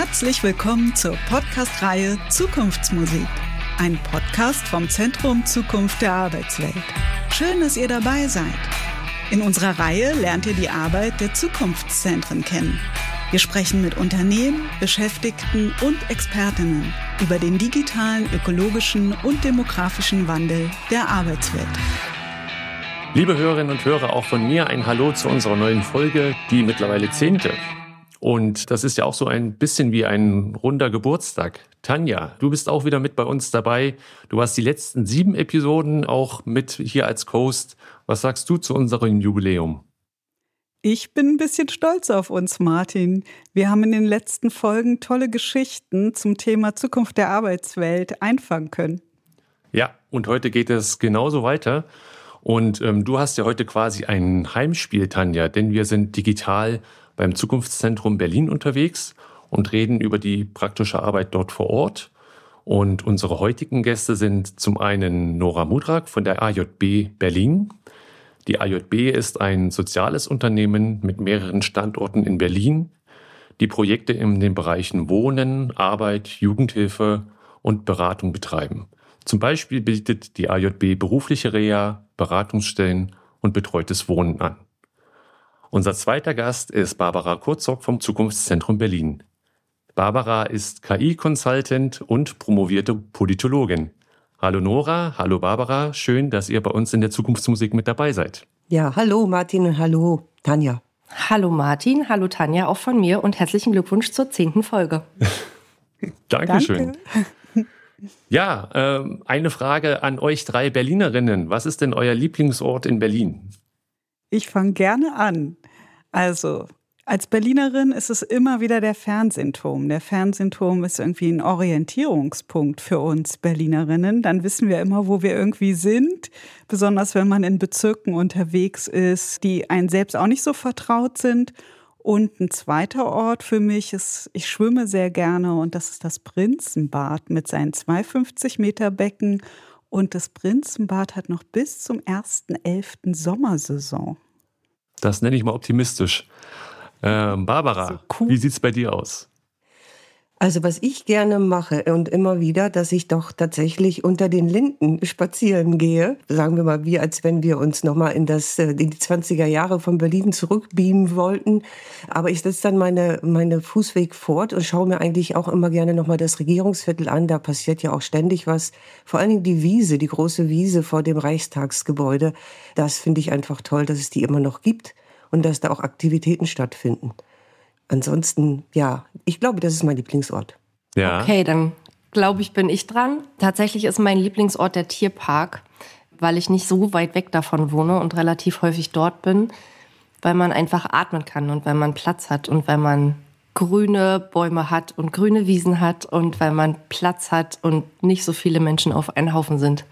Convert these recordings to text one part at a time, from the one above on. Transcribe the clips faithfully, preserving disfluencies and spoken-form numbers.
Herzlich willkommen zur Podcast-Reihe Zukunftsmusik. Ein Podcast vom Zentrum Zukunft der Arbeitswelt. Schön, dass ihr dabei seid. In unserer Reihe lernt ihr die Arbeit der Zukunftszentren kennen. Wir sprechen mit Unternehmen, Beschäftigten und Expertinnen über den digitalen, ökologischen und demografischen Wandel der Arbeitswelt. Liebe Hörerinnen und Hörer, auch von mir ein Hallo zu unserer neuen Folge, die mittlerweile zehnte. Und das ist ja auch so ein bisschen wie ein runder Geburtstag. Tanja, du bist auch wieder mit bei uns dabei. Du hast die letzten sieben Episoden auch mit hier als Host. Was sagst du zu unserem Jubiläum? Ich bin ein bisschen stolz auf uns, Martin. Wir haben in den letzten Folgen tolle Geschichten zum Thema Zukunft der Arbeitswelt einfangen können. Ja, und heute geht es genauso weiter. Und ähm, du hast ja heute quasi ein Heimspiel, Tanja, denn wir sind digital beim Zukunftszentrum Berlin unterwegs und reden über die praktische Arbeit dort vor Ort. Und unsere heutigen Gäste sind zum einen Nora Mudrak von der A J B Berlin. Die A J B ist ein soziales Unternehmen mit mehreren Standorten in Berlin, die Projekte in den Bereichen Wohnen, Arbeit, Jugendhilfe und Beratung betreiben. Zum Beispiel bietet die A J B berufliche Reha, Beratungsstellen und betreutes Wohnen an. Unser zweiter Gast ist Barbara Kurzock vom Zukunftszentrum Berlin. Barbara ist K I-Consultant und promovierte Politologin. Hallo Nora, hallo Barbara, schön, dass ihr bei uns in der Zukunftsmusik mit dabei seid. Ja, hallo Martin und hallo Tanja. Hallo Martin, hallo Tanja, auch von mir und herzlichen Glückwunsch zur zehnten Folge. Dankeschön. Danke. Ja, äh, eine Frage an euch drei Berlinerinnen. Was ist denn euer Lieblingsort in Berlin? Ich fange gerne an. Also, als Berlinerin ist es immer wieder der Fernsehturm. Der Fernsehturm ist irgendwie ein Orientierungspunkt für uns Berlinerinnen. Dann wissen wir immer, wo wir irgendwie sind. Besonders wenn man in Bezirken unterwegs ist, die einem selbst auch nicht so vertraut sind. Und ein zweiter Ort für mich ist, ich schwimme sehr gerne und das ist das Prinzenbad mit seinen zweihundertfünfzig Meter Becken. Und das Prinzenbad hat noch bis zum ersten elften Sommersaison. Das nenne ich mal optimistisch. Ähm, Barbara, so cool. Wie sieht's bei dir aus? Also was ich gerne mache und immer wieder, dass ich doch tatsächlich unter den Linden spazieren gehe. Sagen wir mal, wie als wenn wir uns nochmal in, das, in die zwanziger Jahre von Berlin zurückbeamen wollten. Aber ich setze dann meine, meine Fußweg fort und schaue mir eigentlich auch immer gerne nochmal das Regierungsviertel an. Da passiert ja auch ständig was. Vor allen Dingen die Wiese, die große Wiese vor dem Reichstagsgebäude. Das finde ich einfach toll, dass es die immer noch gibt und dass da auch Aktivitäten stattfinden. Ansonsten, ja, ich glaube, das ist mein Lieblingsort. Ja. Okay, dann glaube ich, bin ich dran. Tatsächlich ist mein Lieblingsort der Tierpark, weil ich nicht so weit weg davon wohne und relativ häufig dort bin, weil man einfach atmen kann und weil man Platz hat und weil man grüne Bäume hat und grüne Wiesen hat und weil man Platz hat und nicht so viele Menschen auf einen Haufen sind.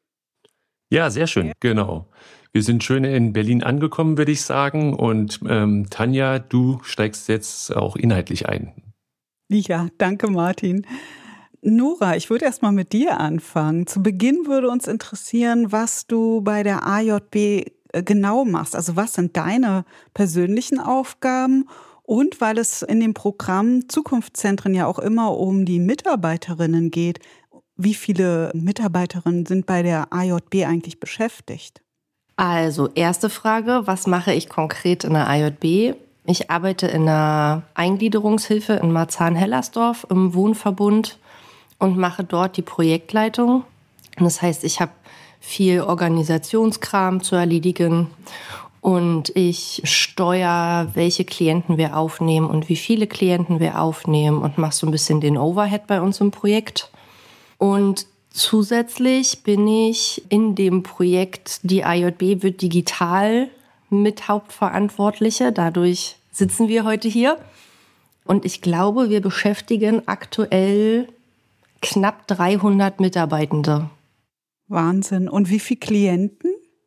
Ja, sehr schön, genau. Wir sind schön in Berlin angekommen, würde ich sagen. Und ähm, Tanja, du steigst jetzt auch inhaltlich ein. Ja, danke Martin. Nora, ich würde erst mal mit dir anfangen. Zu Beginn würde uns interessieren, was du bei der A J B genau machst. Also was sind deine persönlichen Aufgaben? Und weil es in dem Programm Zukunftszentren ja auch immer um die Mitarbeiterinnen geht, wie viele Mitarbeiterinnen sind bei der A J B eigentlich beschäftigt? Also, erste Frage, was mache ich konkret in der A J B? Ich arbeite in einer Eingliederungshilfe in Marzahn-Hellersdorf im Wohnverbund und mache dort die Projektleitung. Das heißt, ich habe viel Organisationskram zu erledigen und ich steuere, welche Klienten wir aufnehmen und wie viele Klienten wir aufnehmen und mache so ein bisschen den Overhead bei uns im Projekt. Und zusätzlich bin ich in dem Projekt, die A J B wird digital mit Hauptverantwortliche. Dadurch sitzen wir heute hier. Und ich glaube, wir beschäftigen aktuell knapp dreihundert Mitarbeitende. Wahnsinn. Und wie viele Klienten?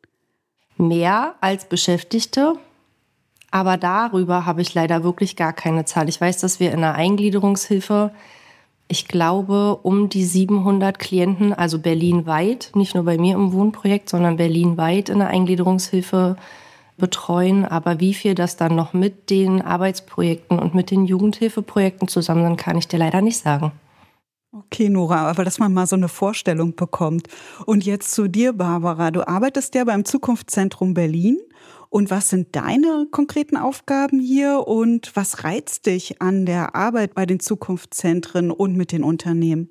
Mehr als Beschäftigte. Aber darüber habe ich leider wirklich gar keine Zahl. Ich weiß, dass wir in einer Eingliederungshilfe, ich glaube, um die siebenhundert Klienten, also berlinweit, nicht nur bei mir im Wohnprojekt, sondern berlinweit in der Eingliederungshilfe betreuen. Aber wie viel das dann noch mit den Arbeitsprojekten und mit den Jugendhilfeprojekten zusammen sind, kann ich dir leider nicht sagen. Okay, Nora, aber dass man mal so eine Vorstellung bekommt. Und jetzt zu dir, Barbara. Du arbeitest ja beim Zukunftszentrum Berlin. Und was sind deine konkreten Aufgaben hier und was reizt dich an der Arbeit bei den Zukunftszentren und mit den Unternehmen?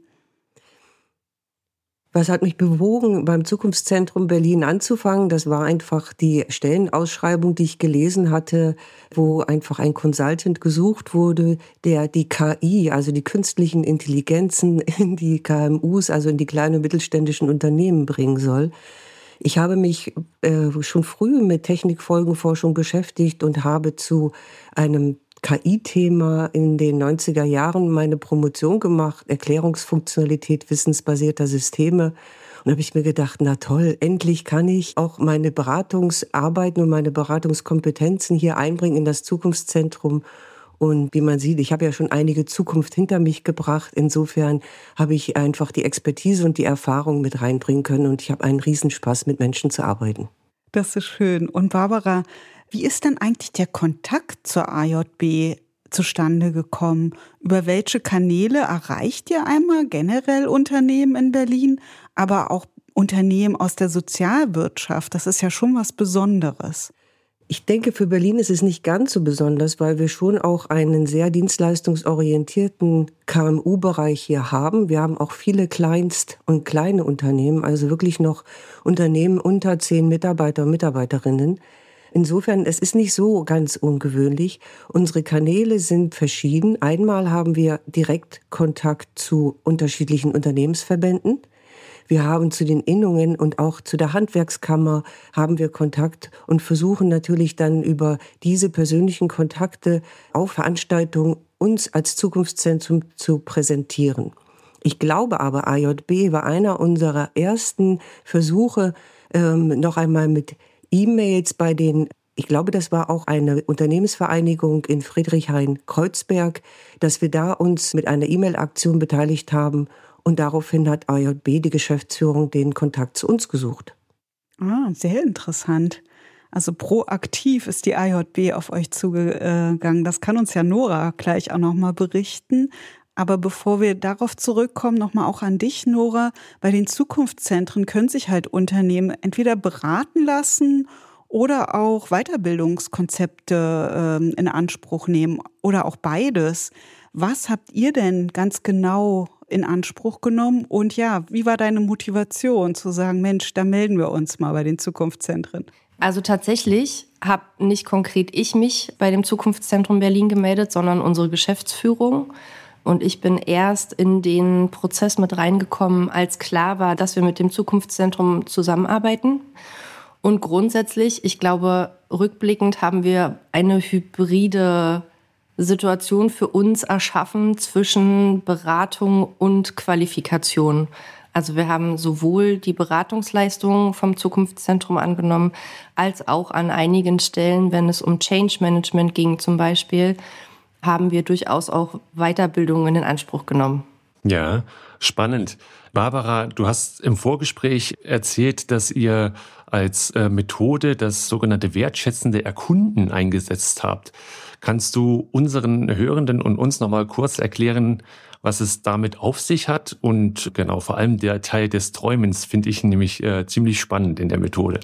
Was hat mich bewogen, beim Zukunftszentrum Berlin anzufangen? Das war einfach die Stellenausschreibung, die ich gelesen hatte, wo einfach ein Consultant gesucht wurde, der die K I, also die künstlichen Intelligenzen in die K M Us, also in die kleinen und mittelständischen Unternehmen bringen soll. Ich habe mich äh, schon früh mit Technikfolgenforschung beschäftigt und habe zu einem K I-Thema in den neunziger Jahren meine Promotion gemacht, Erklärungsfunktionalität wissensbasierter Systeme. Und da habe ich mir gedacht, na toll, endlich kann ich auch meine Beratungsarbeiten und meine Beratungskompetenzen hier einbringen in das Zukunftszentrum. Und wie man sieht, ich habe ja schon einige Zukunft hinter mich gebracht. Insofern habe ich einfach die Expertise und die Erfahrung mit reinbringen können. Und ich habe einen Riesenspaß, mit Menschen zu arbeiten. Das ist schön. Und Barbara, wie ist denn eigentlich der Kontakt zur A J B zustande gekommen? Über welche Kanäle erreicht ihr einmal generell Unternehmen in Berlin, aber auch Unternehmen aus der Sozialwirtschaft? Das ist ja schon was Besonderes. Ich denke, für Berlin ist es nicht ganz so besonders, weil wir schon auch einen sehr dienstleistungsorientierten K M U-Bereich hier haben. Wir haben auch viele Kleinst- und kleine Unternehmen, also wirklich noch Unternehmen unter zehn Mitarbeiter und Mitarbeiterinnen. Insofern, es ist nicht so ganz ungewöhnlich. Unsere Kanäle sind verschieden. Einmal haben wir direkt Kontakt zu unterschiedlichen Unternehmensverbänden. Wir haben zu den Innungen und auch zu der Handwerkskammer haben wir Kontakt und versuchen natürlich dann über diese persönlichen Kontakte auf Veranstaltungen uns als Zukunftszentrum zu präsentieren. Ich glaube aber, A J B war einer unserer ersten Versuche, ähm, noch einmal mit E-Mails bei den, ich glaube, das war auch eine Unternehmensvereinigung in Friedrichshain-Kreuzberg, dass wir da uns mit einer E-Mail-Aktion beteiligt haben. Und daraufhin hat A J B, die Geschäftsführung, den Kontakt zu uns gesucht. Ah, sehr interessant. Also proaktiv ist die A J B auf euch zugegangen. Das kann uns ja Nora gleich auch nochmal berichten. Aber bevor wir darauf zurückkommen, nochmal auch an dich, Nora. Bei den Zukunftszentren können sich halt Unternehmen entweder beraten lassen oder auch Weiterbildungskonzepte äh, in Anspruch nehmen oder auch beides. Was habt ihr denn ganz genau in Anspruch genommen? Und ja, wie war deine Motivation zu sagen, Mensch, da melden wir uns mal bei den Zukunftszentren? Also tatsächlich habe nicht konkret ich mich bei dem Zukunftszentrum Berlin gemeldet, sondern unsere Geschäftsführung. Und ich bin erst in den Prozess mit reingekommen, als klar war, dass wir mit dem Zukunftszentrum zusammenarbeiten. Und grundsätzlich, ich glaube, rückblickend haben wir eine hybride Situation für uns erschaffen zwischen Beratung und Qualifikation. Also wir haben sowohl die Beratungsleistungen vom Zukunftszentrum angenommen, als auch an einigen Stellen, wenn es um Change Management ging zum Beispiel, haben wir durchaus auch Weiterbildungen in Anspruch genommen. Ja, spannend. Barbara, du hast im Vorgespräch erzählt, dass ihr als äh, Methode das sogenannte wertschätzende Erkunden eingesetzt habt. Kannst du unseren Hörenden und uns noch mal kurz erklären, was es damit auf sich hat? Und genau, vor allem der Teil des Träumens finde ich nämlich äh, ziemlich spannend in der Methode.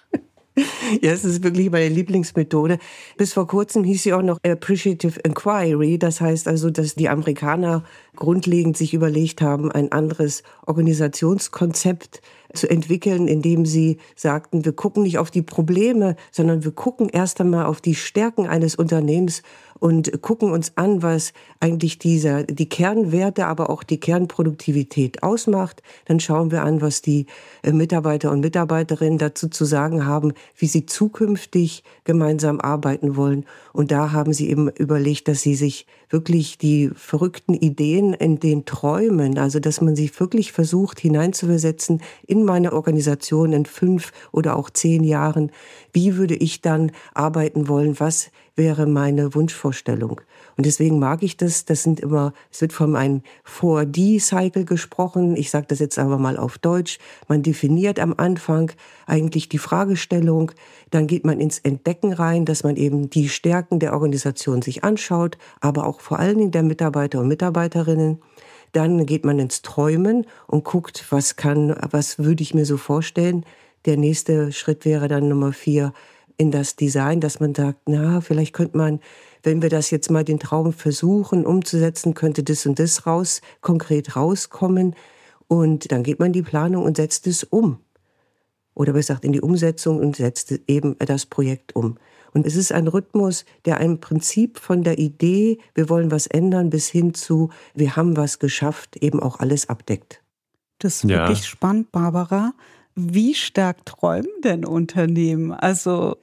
Ja, es ist wirklich meine Lieblingsmethode. Bis vor kurzem hieß sie auch noch Appreciative Inquiry. Das heißt also, dass die Amerikaner grundlegend sich überlegt haben, ein anderes Organisationskonzept zu entwickeln, indem sie sagten, wir gucken nicht auf die Probleme, sondern wir gucken erst einmal auf die Stärken eines Unternehmens und gucken uns an, was eigentlich dieser, die Kernwerte, aber auch die Kernproduktivität ausmacht. Dann schauen wir an, was die Mitarbeiter und Mitarbeiterinnen dazu zu sagen haben, wie sie zukünftig gemeinsam arbeiten wollen. Und da haben sie eben überlegt, dass sie sich wirklich die verrückten Ideen in den Träumen, also dass man sich wirklich versucht hineinzuversetzen in meine Organisation in fünf oder auch zehn Jahren. Wie würde ich dann arbeiten wollen? Was wäre meine Wunschvorstellung. Und deswegen mag ich das. Das sind immer, es wird von einem vier D-Cycle gesprochen. Ich sage das jetzt aber mal auf Deutsch. Man definiert am Anfang eigentlich die Fragestellung. Dann geht man ins Entdecken rein, dass man eben die Stärken der Organisation sich anschaut, aber auch vor allen Dingen der Mitarbeiter und Mitarbeiterinnen. Dann geht man ins Träumen und guckt, was kann, was würde ich mir so vorstellen. Der nächste Schritt wäre dann Nummer vier in das Design, dass man sagt, na, vielleicht könnte man, wenn wir das jetzt mal den Traum versuchen umzusetzen, könnte das und das raus, konkret rauskommen. Und dann geht man in die Planung und setzt es um. Oder besser gesagt in die Umsetzung und setzt eben das Projekt um. Und es ist ein Rhythmus, der ein Prinzip von der Idee, wir wollen was ändern, bis hin zu, wir haben was geschafft, eben auch alles abdeckt. Das ist wirklich ja. spannend, Barbara. Wie stark träumen denn Unternehmen? Also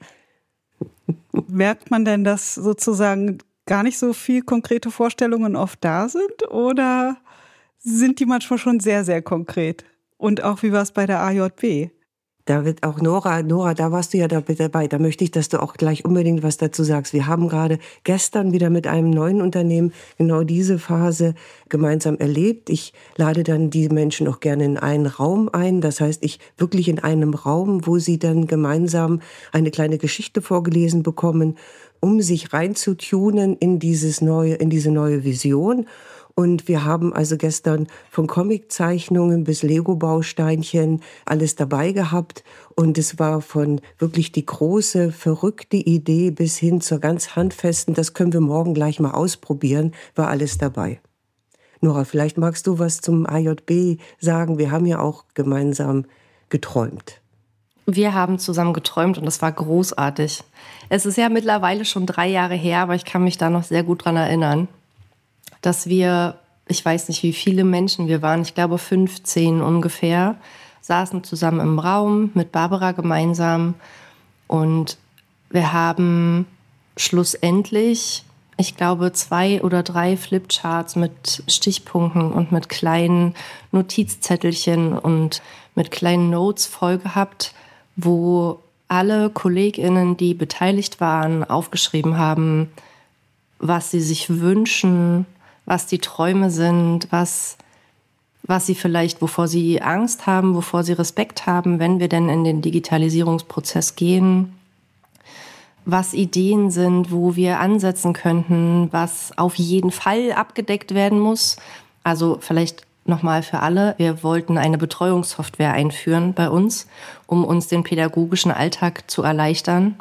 merkt man denn, dass sozusagen gar nicht so viel konkrete Vorstellungen oft da sind? Oder sind die manchmal schon sehr, sehr konkret? Und auch wie war es bei der A J B? Da wird auch Nora, Nora, da warst du ja dabei, da möchte ich, dass du auch gleich unbedingt was dazu sagst. Wir haben gerade gestern wieder mit einem neuen Unternehmen genau diese Phase gemeinsam erlebt. Ich lade dann die Menschen auch gerne in einen Raum ein. Das heißt, ich wirklich in einem Raum, wo sie dann gemeinsam eine kleine Geschichte vorgelesen bekommen, um sich reinzutunen in dieses neue, in diese neue Vision. Und wir haben also gestern von Comiczeichnungen bis Lego-Bausteinchen alles dabei gehabt. Und es war von wirklich die große, verrückte Idee bis hin zur ganz handfesten, das können wir morgen gleich mal ausprobieren, war alles dabei. Nora, vielleicht magst du was zum A J B sagen. Wir haben ja auch gemeinsam geträumt. Wir haben zusammen geträumt und es war großartig. Es ist ja mittlerweile schon drei Jahre her, aber ich kann mich da noch sehr gut dran erinnern, dass wir, ich weiß nicht, wie viele Menschen wir waren, ich glaube fünfzehn ungefähr, saßen zusammen im Raum mit Barbara gemeinsam und wir haben schlussendlich, ich glaube, zwei oder drei Flipcharts mit Stichpunkten und mit kleinen Notizzettelchen und mit kleinen Notes voll gehabt, wo alle KollegInnen, die beteiligt waren, aufgeschrieben haben, was sie sich wünschen, was die Träume sind, was, was sie vielleicht, wovor sie Angst haben, wovor sie Respekt haben, wenn wir denn in den Digitalisierungsprozess gehen, was Ideen sind, wo wir ansetzen könnten, was auf jeden Fall abgedeckt werden muss. Also vielleicht nochmal für alle, wir wollten eine Betreuungssoftware einführen bei uns, um uns den pädagogischen Alltag zu erleichtern.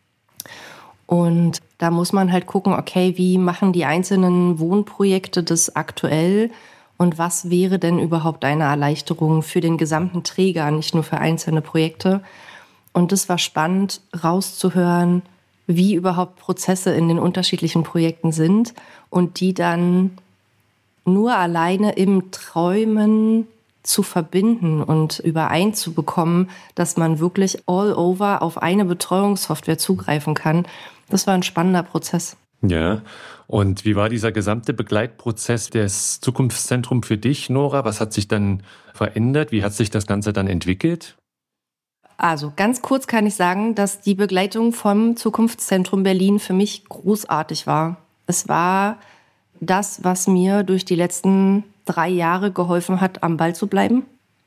Und da muss man halt gucken, okay, wie machen die einzelnen Wohnprojekte das aktuell und was wäre denn überhaupt eine Erleichterung für den gesamten Träger, nicht nur für einzelne Projekte. Und es war spannend rauszuhören, wie überhaupt Prozesse in den unterschiedlichen Projekten sind und die dann nur alleine im Träumen zu verbinden und übereinzubekommen, dass man wirklich all over auf eine Betreuungssoftware zugreifen kann. Das war ein spannender Prozess. Ja, und wie war dieser gesamte Begleitprozess des Zukunftszentrums für dich, Nora? Was hat sich dann verändert? Wie hat sich das Ganze dann entwickelt? Also ganz kurz kann ich sagen, dass die Begleitung vom Zukunftszentrum Berlin für mich großartig war. Es war das, was mir durch die letzten drei Jahre geholfen hat, am Ball zu bleiben,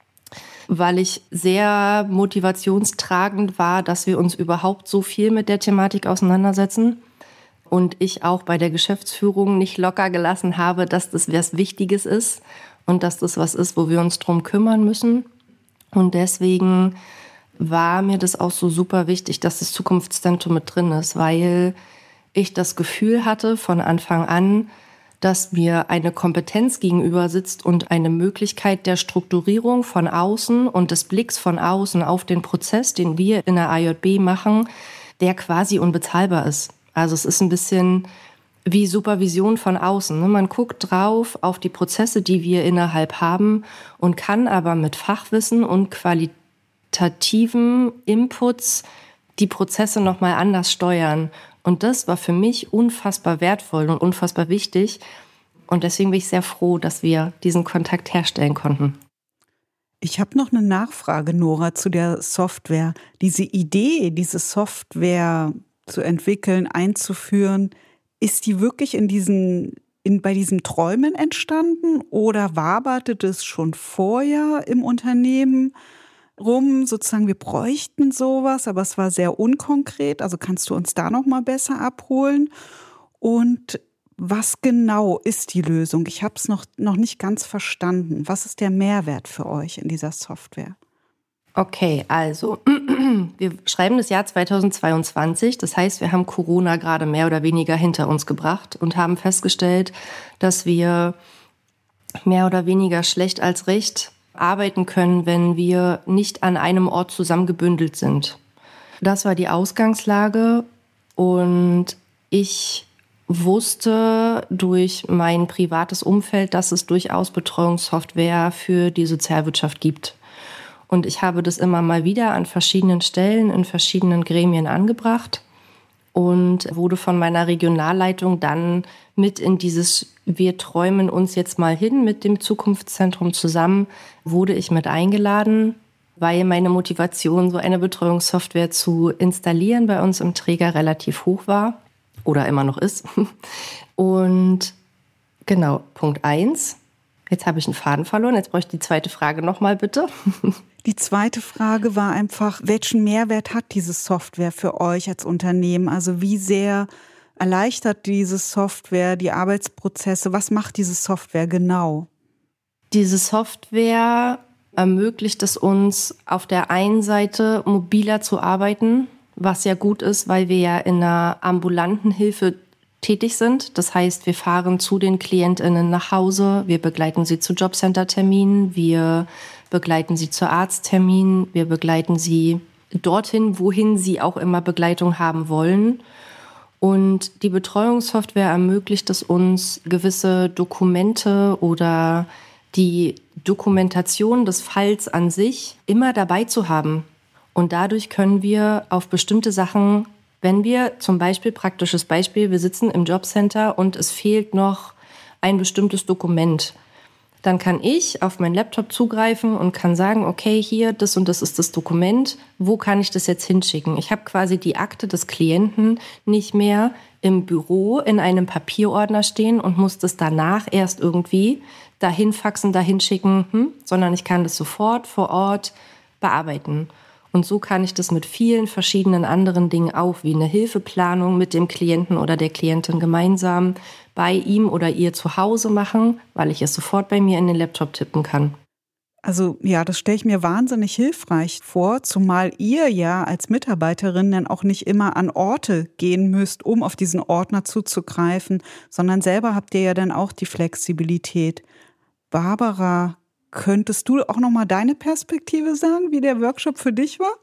weil ich sehr motivationstragend war, dass wir uns überhaupt so viel mit der Thematik auseinandersetzen und ich auch bei der Geschäftsführung nicht locker gelassen habe, dass das was Wichtiges ist und dass das was ist, wo wir uns drum kümmern müssen. Und deswegen war mir das auch so super wichtig, dass das Zukunftszentrum mit drin ist, weil ich das Gefühl hatte von Anfang an, dass mir eine Kompetenz gegenüber sitzt und eine Möglichkeit der Strukturierung von außen und des Blicks von außen auf den Prozess, den wir in der A J B machen, der quasi unbezahlbar ist. Also es ist ein bisschen wie Supervision von außen. Man guckt drauf auf die Prozesse, die wir innerhalb haben und kann aber mit Fachwissen und qualitativen Inputs die Prozesse nochmal anders steuern. Und das war für mich unfassbar wertvoll und unfassbar wichtig. Und deswegen bin ich sehr froh, dass wir diesen Kontakt herstellen konnten. Ich habe noch eine Nachfrage, Nora, zu der Software. Diese Idee, diese Software zu entwickeln, einzuführen, ist die wirklich in diesen, in, bei diesen Träumen entstanden oder waberte das schon vorher im Unternehmen rum, sozusagen wir bräuchten sowas, aber es war sehr unkonkret, also kannst du uns da noch mal besser abholen? Und was genau ist die Lösung? Ich habe es noch, noch nicht ganz verstanden. Was ist der Mehrwert für euch in dieser Software? Okay, also wir schreiben das Jahr zweitausendzweiundzwanzig, das heißt, wir haben Corona gerade mehr oder weniger hinter uns gebracht und haben festgestellt, dass wir mehr oder weniger schlecht als recht arbeiten können, wenn wir nicht an einem Ort zusammengebündelt sind. Das war die Ausgangslage und ich wusste durch mein privates Umfeld, dass es durchaus Betreuungssoftware für die Sozialwirtschaft gibt. Und ich habe das immer mal wieder an verschiedenen Stellen, in verschiedenen Gremien angebracht und wurde von meiner Regionalleitung dann mit in dieses Wir träumen uns jetzt mal hin mit dem Zukunftszentrum zusammen, wurde ich mit eingeladen, weil meine Motivation, so eine Betreuungssoftware zu installieren, bei uns im Träger relativ hoch war oder immer noch ist. Und genau, Punkt eins. Jetzt habe ich einen Faden verloren. Jetzt bräuchte ich die zweite Frage nochmal, bitte. Die zweite Frage war einfach, welchen Mehrwert hat diese Software für euch als Unternehmen? Also wie sehr erleichtert diese Software die Arbeitsprozesse? Was macht diese Software genau? Diese Software ermöglicht es uns, auf der einen Seite mobiler zu arbeiten, was ja gut ist, weil wir ja in einer ambulanten Hilfe tätig sind. Das heißt, wir fahren zu den KlientInnen nach Hause, wir begleiten sie zu Jobcenter-Terminen, wir begleiten sie zu Arztterminen, wir begleiten sie dorthin, wohin sie auch immer Begleitung haben wollen. Und die Betreuungssoftware ermöglicht es uns, gewisse Dokumente oder die Dokumentation des Falls an sich immer dabei zu haben. Und dadurch können wir auf bestimmte Sachen, wenn wir zum Beispiel, praktisches Beispiel, wir sitzen im Jobcenter und es fehlt noch ein bestimmtes Dokument, dann kann ich auf meinen Laptop zugreifen und kann sagen, okay, hier, das und das ist das Dokument, wo kann ich das jetzt hinschicken? Ich habe quasi die Akte des Klienten nicht mehr im Büro in einem Papierordner stehen und muss das danach erst irgendwie dahin faxen, dahin schicken, hm, sondern ich kann das sofort vor Ort bearbeiten. Und so kann ich das mit vielen verschiedenen anderen Dingen auch, wie eine Hilfeplanung mit dem Klienten oder der Klientin gemeinsam bei ihm oder ihr zu Hause machen, weil ich es sofort bei mir in den Laptop tippen kann. Also ja, das stelle ich mir wahnsinnig hilfreich vor, zumal ihr ja als Mitarbeiterin dann auch nicht immer an Orte gehen müsst, um auf diesen Ordner zuzugreifen, sondern selber habt ihr ja dann auch die Flexibilität. Barbara, könntest du auch noch mal deine Perspektive sagen, wie der Workshop für dich war?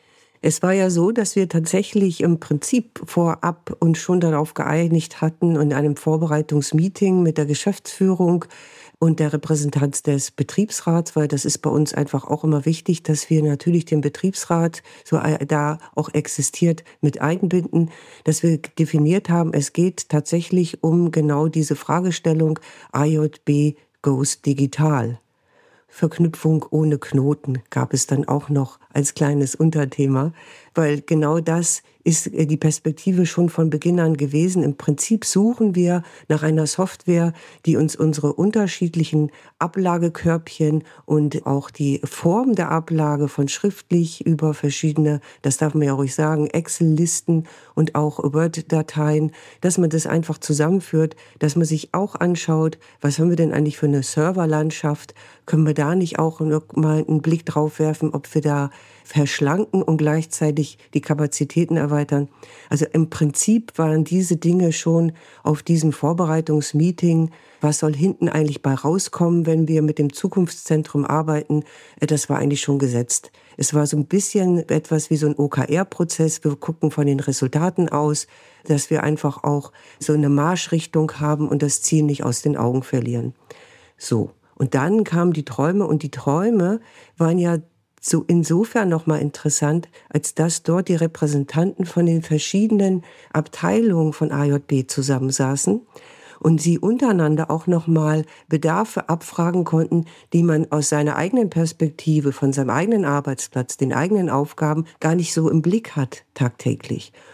Es war ja so, dass wir tatsächlich im Prinzip vorab uns schon darauf geeinigt hatten in einem Vorbereitungsmeeting mit der Geschäftsführung und der Repräsentanz des Betriebsrats, weil das ist bei uns einfach auch immer wichtig, dass wir natürlich den Betriebsrat, so da auch existiert, mit einbinden, dass wir definiert haben, es geht tatsächlich um genau diese Fragestellung I J B goes digital. Verknüpfung ohne Knoten gab es dann auch noch als kleines Unterthema, weil genau das ist die Perspektive schon von Beginn an gewesen. Im Prinzip suchen wir nach einer Software, die uns unsere unterschiedlichen Ablagekörbchen und auch die Form der Ablage von schriftlich über verschiedene, das darf man ja ruhig sagen, Excel-Listen und auch Word-Dateien, dass man das einfach zusammenführt, dass man sich auch anschaut, was haben wir denn eigentlich für eine Serverlandschaft, können wir da nicht auch mal einen Blick drauf werfen, ob wir da verschlanken und gleichzeitig die Kapazitäten erweitern. Also im Prinzip waren diese Dinge schon auf diesem Vorbereitungsmeeting, was soll hinten eigentlich bei rauskommen, wenn wir mit dem Zukunftszentrum arbeiten, das war eigentlich schon gesetzt. Es war so ein bisschen etwas wie so ein O K R-Prozess. Wir gucken von den Resultaten aus, dass wir einfach auch so eine Marschrichtung haben und das Ziel nicht aus den Augen verlieren. So. Und dann kamen die Träume und die Träume waren ja so insofern nochmal interessant, als dass dort die Repräsentanten von den verschiedenen Abteilungen von A J B zusammensaßen und sie untereinander auch nochmal Bedarfe abfragen konnten, die man aus seiner eigenen Perspektive, von seinem eigenen Arbeitsplatz, den eigenen Aufgaben gar nicht so im Blick hat tagtäglich.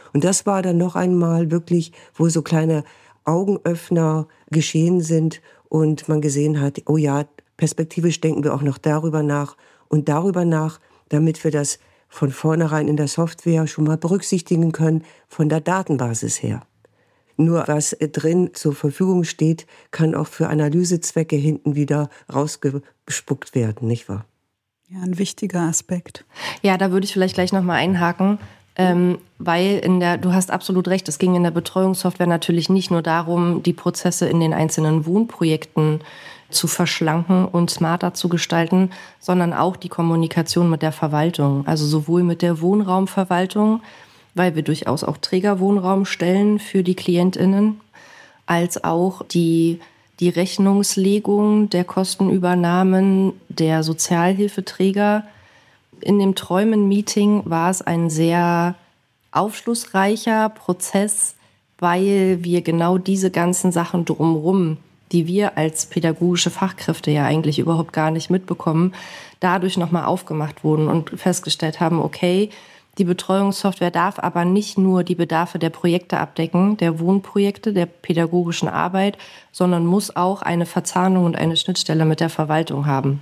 Und das war dann noch einmal wirklich, wo so kleine Augenöffner geschehen sind und man gesehen hat, oh ja, perspektivisch denken wir auch noch darüber nach und darüber nach, damit wir das von vornherein in der Software schon mal berücksichtigen können, von der Datenbasis her. Nur was drin zur Verfügung steht, kann auch für Analysezwecke hinten wieder rausgespuckt werden, nicht wahr? Ja, ein wichtiger Aspekt. Ja, da würde ich vielleicht gleich nochmal einhaken, ähm, weil in der, du hast absolut recht, es ging in der Betreuungssoftware natürlich nicht nur darum, die Prozesse in den einzelnen Wohnprojekten zu verschlanken und smarter zu gestalten, sondern auch die Kommunikation mit der Verwaltung, also sowohl mit der Wohnraumverwaltung, weil wir durchaus auch Trägerwohnraum stellen für die KlientInnen, als auch die, die Rechnungslegung der Kostenübernahmen der Sozialhilfeträger. In dem Träumen-Meeting war es ein sehr aufschlussreicher Prozess, weil wir genau diese ganzen Sachen drumherum, die wir als pädagogische Fachkräfte ja eigentlich überhaupt gar nicht mitbekommen, dadurch nochmal aufgemacht wurden und festgestellt haben, okay, die Betreuungssoftware darf aber nicht nur die Bedarfe der Projekte abdecken, der Wohnprojekte, der pädagogischen Arbeit, sondern muss auch eine Verzahnung und eine Schnittstelle mit der Verwaltung haben.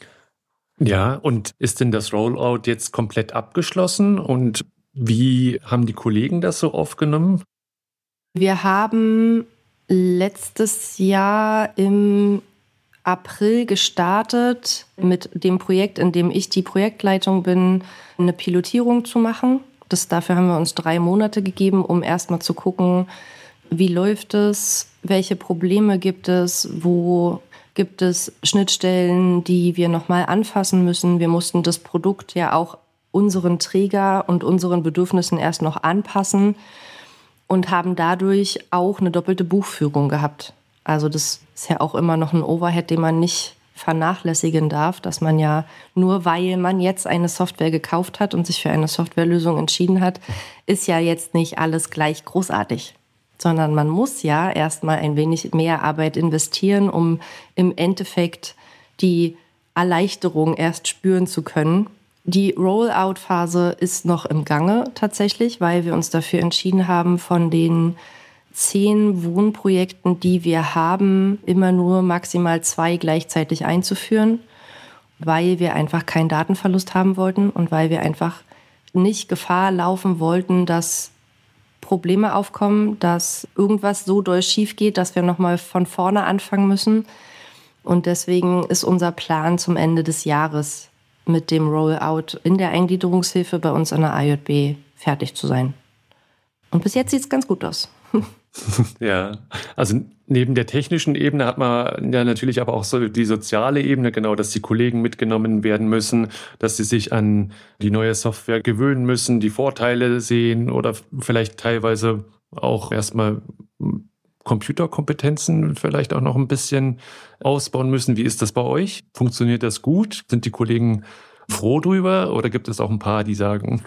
Ja, und ist denn das Rollout jetzt komplett abgeschlossen und wie haben die Kollegen das so aufgenommen? Wir haben letztes Jahr im April gestartet mit dem Projekt, in dem ich die Projektleitung bin, eine Pilotierung zu machen. Das, dafür haben wir uns drei Monate gegeben, um erstmal zu gucken, wie läuft es, welche Probleme gibt es, wo gibt es Schnittstellen, die wir nochmal anfassen müssen. Wir mussten das Produkt ja auch unseren Träger und unseren Bedürfnissen erst noch anpassen und haben dadurch auch eine doppelte Buchführung gehabt. Also das ist ja auch immer noch ein Overhead, den man nicht vernachlässigen darf, dass man ja nur weil man jetzt eine Software gekauft hat und sich für eine Softwarelösung entschieden hat, ist ja jetzt nicht alles gleich großartig, sondern man muss ja erstmal ein wenig mehr Arbeit investieren, um im Endeffekt die Erleichterung erst spüren zu können. Die Rollout-Phase ist noch im Gange tatsächlich, weil wir uns dafür entschieden haben, von den zehn Wohnprojekten, die wir haben, immer nur maximal zwei gleichzeitig einzuführen, weil wir einfach keinen Datenverlust haben wollten und weil wir einfach nicht Gefahr laufen wollten, dass Probleme aufkommen, dass irgendwas so doll schief geht, dass wir nochmal von vorne anfangen müssen. Und deswegen ist unser Plan zum Ende des Jahres mit dem Rollout in der Eingliederungshilfe bei uns an der A J B fertig zu sein. Und bis jetzt sieht es ganz gut aus. Ja, also neben der technischen Ebene hat man ja natürlich aber auch so die soziale Ebene, genau, dass die Kollegen mitgenommen werden müssen, dass sie sich an die neue Software gewöhnen müssen, die Vorteile sehen oder vielleicht teilweise auch erstmal Computerkompetenzen vielleicht auch noch ein bisschen ausbauen müssen. Wie ist das bei euch? Funktioniert das gut? Sind die Kollegen froh drüber oder gibt es auch ein paar, die sagen,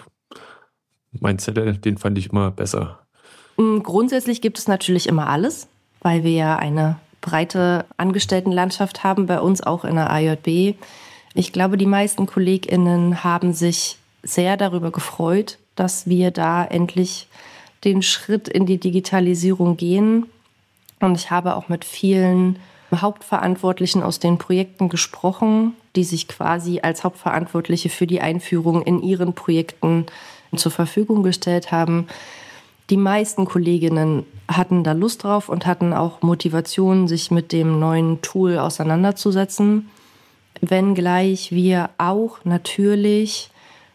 mein Zettel, den fand ich immer besser? Grundsätzlich gibt es natürlich immer alles, weil wir ja eine breite Angestelltenlandschaft haben, bei uns auch in der A J B. Ich glaube, die meisten KollegInnen haben sich sehr darüber gefreut, dass wir da endlich den Schritt in die Digitalisierung gehen. Und ich habe auch mit vielen Hauptverantwortlichen aus den Projekten gesprochen, die sich quasi als Hauptverantwortliche für die Einführung in ihren Projekten zur Verfügung gestellt haben. Die meisten Kolleginnen hatten da Lust drauf und hatten auch Motivation, sich mit dem neuen Tool auseinanderzusetzen. Wenngleich wir auch natürlich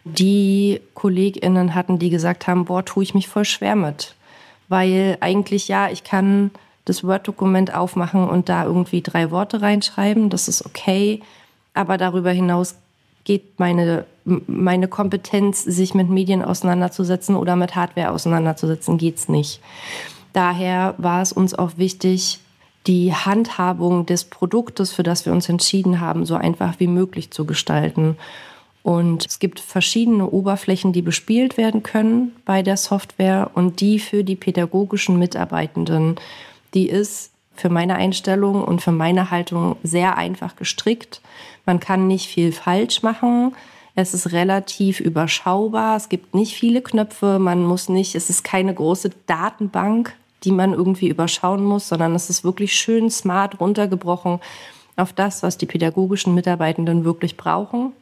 die KollegInnen hatten, die gesagt haben, boah, tue ich mich voll schwer mit. Weil eigentlich, ja, ich kann das Word-Dokument aufmachen und da irgendwie drei Worte reinschreiben, das ist okay. Aber darüber hinaus geht meine, meine Kompetenz, sich mit Medien auseinanderzusetzen oder mit Hardware auseinanderzusetzen, geht's nicht. Daher war es uns auch wichtig, die Handhabung des Produktes, für das wir uns entschieden haben, so einfach wie möglich zu gestalten. Und es gibt verschiedene Oberflächen, die bespielt werden können bei der Software und die für die pädagogischen Mitarbeitenden, die ist für meine Einstellung und für meine Haltung sehr einfach gestrickt. Man kann nicht viel falsch machen. Es ist relativ überschaubar. Es gibt nicht viele Knöpfe. Man muss nicht, es ist keine große Datenbank, die man irgendwie überschauen muss, sondern es ist wirklich schön smart runtergebrochen auf das, was die pädagogischen Mitarbeitenden wirklich brauchen.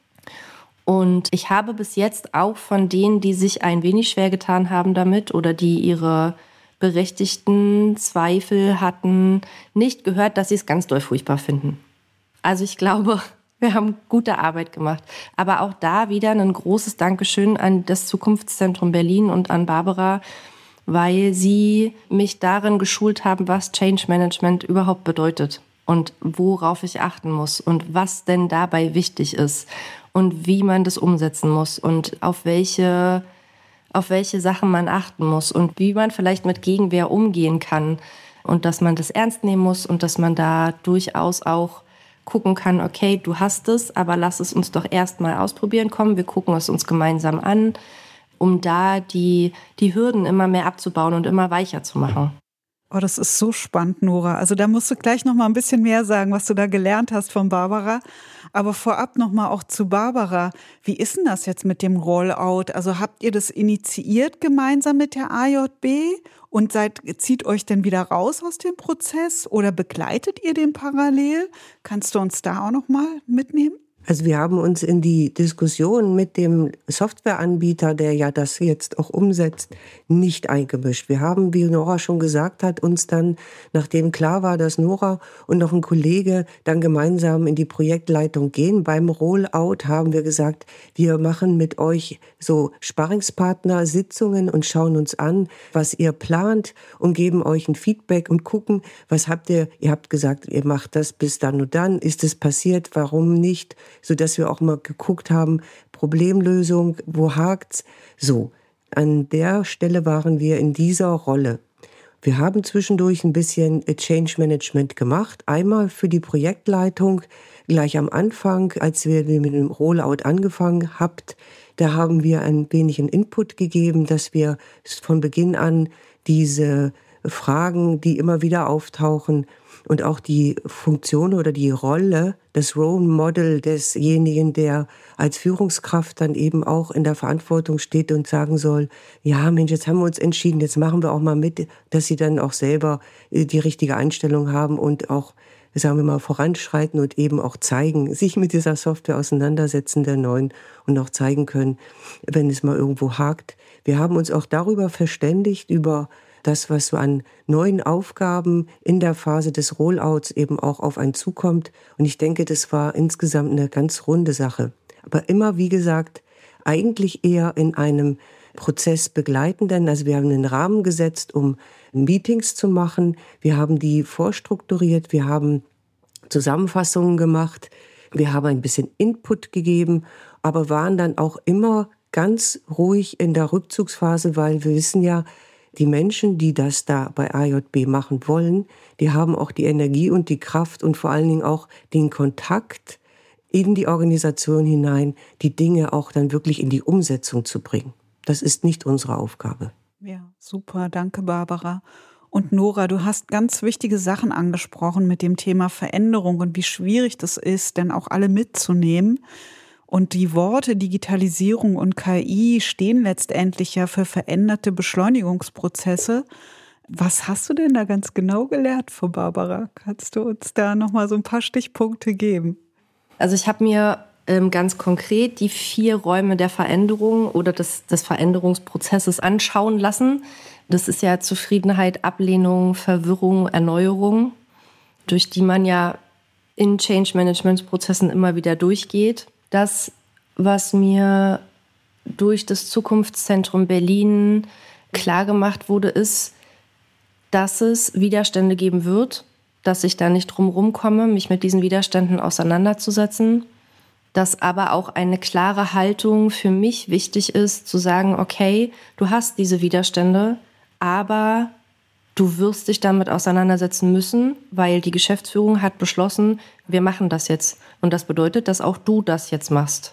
Und ich habe bis jetzt auch von denen, die sich ein wenig schwer getan haben damit oder die ihre berechtigten Zweifel hatten, nicht gehört, dass sie es ganz doll furchtbar finden. Also ich glaube, wir haben gute Arbeit gemacht. Aber auch da wieder ein großes Dankeschön an das Zukunftszentrum Berlin und an Barbara, weil sie mich darin geschult haben, was Change Management überhaupt bedeutet und worauf ich achten muss und was denn dabei wichtig ist und wie man das umsetzen muss und auf welche, auf welche Sachen man achten muss und wie man vielleicht mit Gegenwehr umgehen kann und dass man das ernst nehmen muss und dass man da durchaus auch gucken kann, okay, du hast es, aber lass es uns doch erst mal ausprobieren. Komm, wir gucken es uns gemeinsam an, um da die, die Hürden immer mehr abzubauen und immer weicher zu machen. Oh, das ist so spannend, Nora. Also da musst du gleich noch mal ein bisschen mehr sagen, was du da gelernt hast von Barbara. Aber vorab noch mal auch zu Barbara. Wie ist denn das jetzt mit dem Rollout? Also habt ihr das initiiert gemeinsam mit der A J B und seid, zieht euch denn wieder raus aus dem Prozess oder begleitet ihr den parallel? Kannst du uns da auch noch mal mitnehmen? Also wir haben uns in die Diskussion mit dem Softwareanbieter, der ja das jetzt auch umsetzt, nicht eingemischt. Wir haben, wie Nora schon gesagt hat, uns dann, nachdem klar war, dass Nora und noch ein Kollege dann gemeinsam in die Projektleitung gehen, beim Rollout haben wir gesagt, wir machen mit euch so Sparringspartner-Sitzungen und schauen uns an, was ihr plant und geben euch ein Feedback und gucken, was habt ihr, ihr habt gesagt, ihr macht das bis dann und dann, ist es passiert, warum nicht? Sodass wir auch mal geguckt haben, Problemlösung, wo hakt's? So, an der Stelle waren wir in dieser Rolle. Wir haben zwischendurch ein bisschen Change Management gemacht. Einmal für die Projektleitung, gleich am Anfang, als wir mit dem Rollout angefangen habt, da haben wir ein wenig einen Input gegeben, dass wir von Beginn an diese Fragen, die immer wieder auftauchen, und auch die Funktion oder die Rolle, das Role Model desjenigen, der als Führungskraft dann eben auch in der Verantwortung steht und sagen soll, ja Mensch, jetzt haben wir uns entschieden, jetzt machen wir auch mal mit, dass sie dann auch selber die richtige Einstellung haben und auch, sagen wir mal, voranschreiten und eben auch zeigen, sich mit dieser Software auseinandersetzen, der neuen, und auch zeigen können, wenn es mal irgendwo hakt. Wir haben uns auch darüber verständigt, über das, was so an neuen Aufgaben in der Phase des Rollouts eben auch auf einen zukommt. Und ich denke, das war insgesamt eine ganz runde Sache. Aber immer, wie gesagt, eigentlich eher in einem Prozess begleitenden. Also wir haben einen Rahmen gesetzt, um Meetings zu machen. Wir haben die vorstrukturiert. Wir haben Zusammenfassungen gemacht. Wir haben ein bisschen Input gegeben, aber waren dann auch immer ganz ruhig in der Rückzugsphase, weil wir wissen ja, die Menschen, die das da bei A J B machen wollen, die haben auch die Energie und die Kraft und vor allen Dingen auch den Kontakt in die Organisation hinein, die Dinge auch dann wirklich in die Umsetzung zu bringen. Das ist nicht unsere Aufgabe. Ja, super. Danke, Barbara. Und Nora, du hast ganz wichtige Sachen angesprochen mit dem Thema Veränderung und wie schwierig das ist, denn auch alle mitzunehmen. Und die Worte Digitalisierung und K I stehen letztendlich ja für veränderte Beschleunigungsprozesse. Was hast du denn da ganz genau gelernt von Barbara? Kannst du uns da nochmal so ein paar Stichpunkte geben? Also ich habe mir ähm, ganz konkret die vier Räume der Veränderung oder des, des Veränderungsprozesses anschauen lassen. Das ist ja Zufriedenheit, Ablehnung, Verwirrung, Erneuerung, durch die man ja in Change-Management-Prozessen immer wieder durchgeht. Das, was mir durch das Zukunftszentrum Berlin klargemacht wurde, ist, dass es Widerstände geben wird, dass ich da nicht drum rumkomme, mich mit diesen Widerständen auseinanderzusetzen, dass aber auch eine klare Haltung für mich wichtig ist, zu sagen, okay, du hast diese Widerstände, aber du wirst dich damit auseinandersetzen müssen, weil die Geschäftsführung hat beschlossen, wir machen das jetzt. Und das bedeutet, dass auch du das jetzt machst.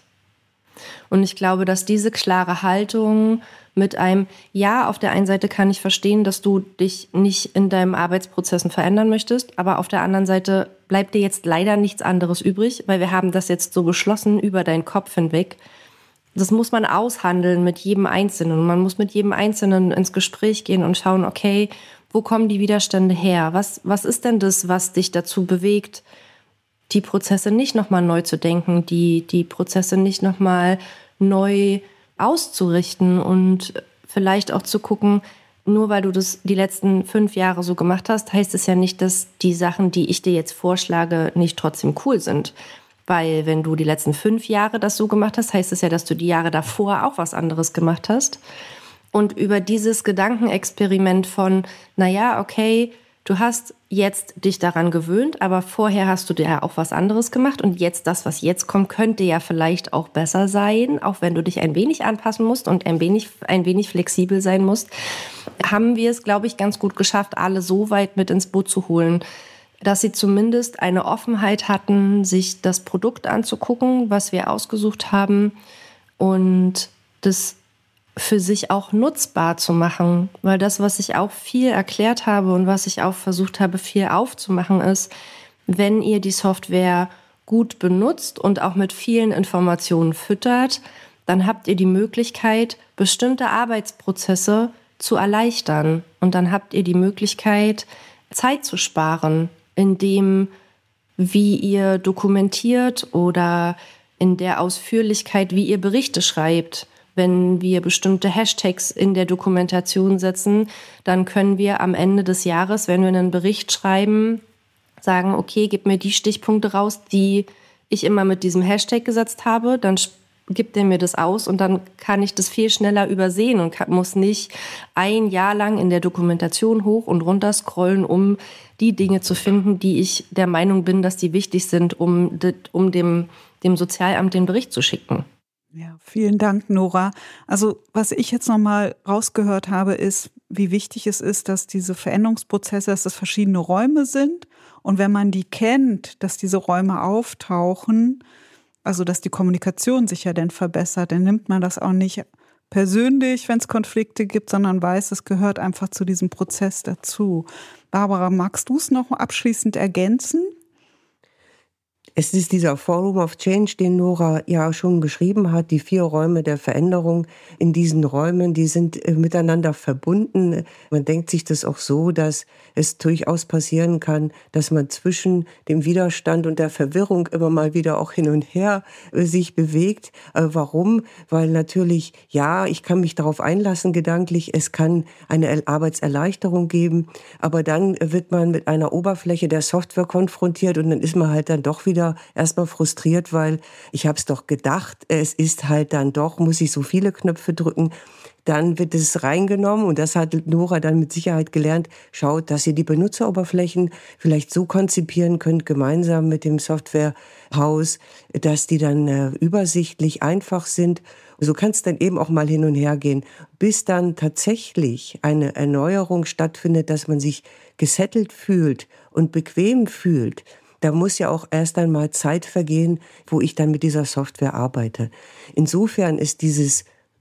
Und ich glaube, dass diese klare Haltung mit einem, ja, auf der einen Seite kann ich verstehen, dass du dich nicht in deinen Arbeitsprozessen verändern möchtest, aber auf der anderen Seite bleibt dir jetzt leider nichts anderes übrig, weil wir haben das jetzt so beschlossen über deinen Kopf hinweg. das muss man aushandeln mit jedem Einzelnen. Man muss mit jedem Einzelnen ins Gespräch gehen und schauen, okay, wo kommen die Widerstände her? Was, was ist denn das, was dich dazu bewegt, die Prozesse nicht nochmal neu zu denken, die, die Prozesse nicht nochmal neu auszurichten und vielleicht auch zu gucken, nur weil du das die letzten fünf Jahre so gemacht hast, heißt es ja nicht, dass die Sachen, die ich dir jetzt vorschlage, nicht trotzdem cool sind. Weil wenn du die letzten fünf Jahre das so gemacht hast, heißt es ja, dass du die Jahre davor auch was anderes gemacht hast. Und über dieses Gedankenexperiment von, naja, okay, du hast jetzt dich daran gewöhnt, aber vorher hast du dir ja auch was anderes gemacht und jetzt das, was jetzt kommt, könnte ja vielleicht auch besser sein, auch wenn du dich ein wenig anpassen musst und ein wenig, ein wenig flexibel sein musst, haben wir es, glaube ich, ganz gut geschafft, alle so weit mit ins Boot zu holen, dass sie zumindest eine Offenheit hatten, sich das Produkt anzugucken, was wir ausgesucht haben und das für sich auch nutzbar zu machen. Weil das, was ich auch viel erklärt habe und was ich auch versucht habe, viel aufzumachen, ist, wenn ihr die Software gut benutzt und auch mit vielen Informationen füttert, dann habt ihr die Möglichkeit, bestimmte Arbeitsprozesse zu erleichtern. Und dann habt ihr die Möglichkeit, Zeit zu sparen, in dem, wie ihr dokumentiert oder in der Ausführlichkeit, wie ihr Berichte schreibt. Wenn wir bestimmte Hashtags in der Dokumentation setzen, dann können wir am Ende des Jahres, wenn wir einen Bericht schreiben, sagen, okay, gib mir die Stichpunkte raus, die ich immer mit diesem Hashtag gesetzt habe, dann gibt er mir das aus und dann kann ich das viel schneller übersehen und kann, muss nicht ein Jahr lang in der Dokumentation hoch und runter scrollen, um die Dinge zu finden, die ich der Meinung bin, dass die wichtig sind, um, um dem, dem Sozialamt den Bericht zu schicken. Ja, vielen Dank, Nora. Also was ich jetzt nochmal rausgehört habe, ist, wie wichtig es ist, dass diese Veränderungsprozesse, dass das verschiedene Räume sind. Und wenn man die kennt, dass diese Räume auftauchen, also dass die Kommunikation sich ja dann verbessert, dann nimmt man das auch nicht persönlich, wenn es Konflikte gibt, sondern weiß, es gehört einfach zu diesem Prozess dazu. Barbara, magst du es noch abschließend ergänzen? Es ist dieser Forum of Change, den Nora ja schon geschrieben hat, die vier Räume der Veränderung. In diesen Räumen, die sind äh, miteinander verbunden. Man denkt sich das auch so, dass es durchaus passieren kann, dass man zwischen dem Widerstand und der Verwirrung immer mal wieder auch hin und her äh, sich bewegt. Äh, warum? Weil natürlich, ja, ich kann mich darauf einlassen gedanklich, es kann eine Arbeitserleichterung geben, aber dann wird man mit einer Oberfläche der Software konfrontiert und dann ist man halt dann doch wieder erstmal frustriert, weil ich habe es doch gedacht, es ist halt dann doch, muss ich so viele Knöpfe drücken. Dann wird es reingenommen und das hat Nora dann mit Sicherheit gelernt. Schaut, dass ihr die Benutzeroberflächen vielleicht so konzipieren könnt, gemeinsam mit dem Softwarehaus, dass die dann äh, übersichtlich einfach sind. So kann es dann eben auch mal hin und her gehen, bis dann tatsächlich eine Erneuerung stattfindet, dass man sich gesettelt fühlt und bequem fühlt. Da muss ja auch erst einmal Zeit vergehen, wo ich dann mit dieser Software arbeite. Insofern ist dieses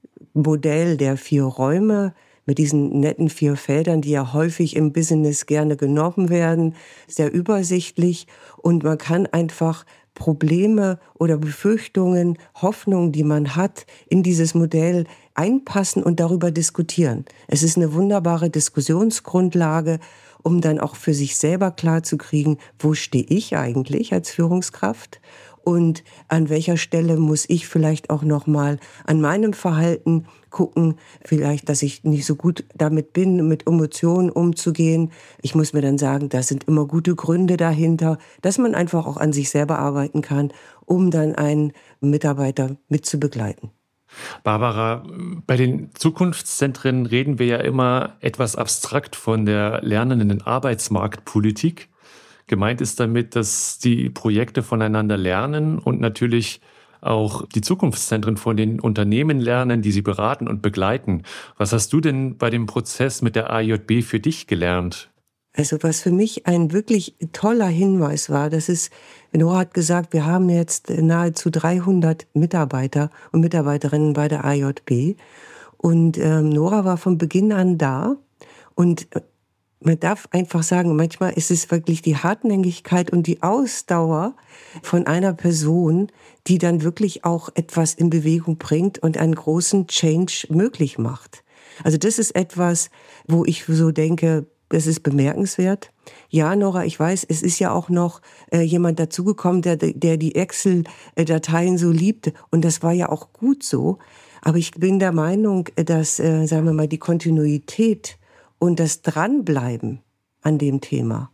Modell der vier Räume mit diesen netten vier Feldern, die ja häufig im Business gerne genommen werden, sehr übersichtlich und man kann einfach Probleme oder Befürchtungen, Hoffnungen, die man hat, in dieses Modell einpassen und darüber diskutieren. Es ist eine wunderbare Diskussionsgrundlage, um dann auch für sich selber klarzukriegen, wo stehe ich eigentlich als Führungskraft und an welcher Stelle muss ich vielleicht auch noch mal an meinem Verhalten gucken, vielleicht, dass ich nicht so gut damit bin, mit Emotionen umzugehen. Ich muss mir dann sagen, da sind immer gute Gründe dahinter, dass man einfach auch an sich selber arbeiten kann, um dann einen Mitarbeiter mit zu begleiten. Barbara, bei den Zukunftszentren reden wir ja immer etwas abstrakt von der lernenden Arbeitsmarktpolitik. Gemeint ist damit, dass die Projekte voneinander lernen und natürlich auch die Zukunftszentren von den Unternehmen lernen, die sie beraten und begleiten. Was hast du denn bei dem Prozess mit der A J B für dich gelernt? Also was für mich ein wirklich toller Hinweis war, das ist, Nora hat gesagt, wir haben jetzt nahezu dreihundert Mitarbeiter und Mitarbeiterinnen bei der A J B. Und ähm, Nora war von Beginn an da und man darf einfach sagen, manchmal ist es wirklich die Hartnäckigkeit und die Ausdauer von einer Person, die dann wirklich auch etwas in Bewegung bringt und einen großen Change möglich macht. Also das ist etwas, wo ich so denke, das ist bemerkenswert. Ja, Nora, ich weiß, es ist ja auch noch äh, jemand dazugekommen, der, der die Excel-Dateien so liebte. Und das war ja auch gut so. Aber ich bin der Meinung, dass, äh, sagen wir mal, die Kontinuität und das Dranbleiben an dem Thema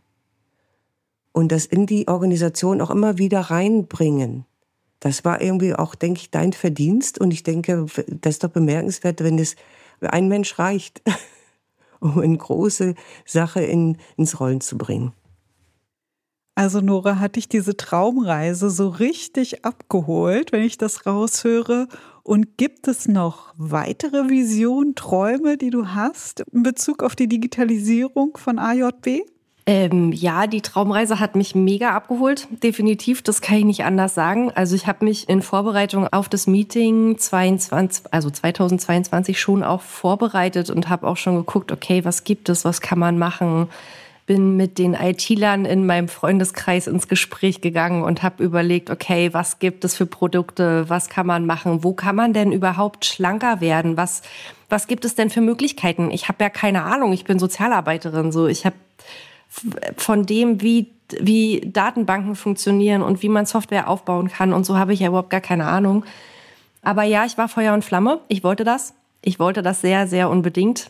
und das in die Organisation auch immer wieder reinbringen, das war irgendwie auch, denke ich, dein Verdienst. Und ich denke, das ist doch bemerkenswert, wenn es ein Mensch reicht, um eine große Sache in, ins Rollen zu bringen. Also Nora, hat dich diese Traumreise so richtig abgeholt, wenn ich das raushöre? Und gibt es noch weitere Visionen, Träume, die du hast in Bezug auf die Digitalisierung von A J B? Ähm, ja, die Traumreise hat mich mega abgeholt, definitiv, das kann ich nicht anders sagen. Also ich habe mich in Vorbereitung auf das Meeting zweiundzwanzig, also zweitausendzweiundzwanzig schon auch vorbereitet und habe auch schon geguckt, okay, was gibt es, was kann man machen? Bin mit den I T-Lern in meinem Freundeskreis ins Gespräch gegangen und habe überlegt, okay, was gibt es für Produkte, was kann man machen, wo kann man denn überhaupt schlanker werden, was, was gibt es denn für Möglichkeiten? Ich habe ja keine Ahnung, ich bin Sozialarbeiterin, so ich habe von dem, wie, wie Datenbanken funktionieren und wie man Software aufbauen kann und so habe ich ja überhaupt gar keine Ahnung. Aber ja, ich war Feuer und Flamme, ich wollte das, ich wollte das sehr, sehr unbedingt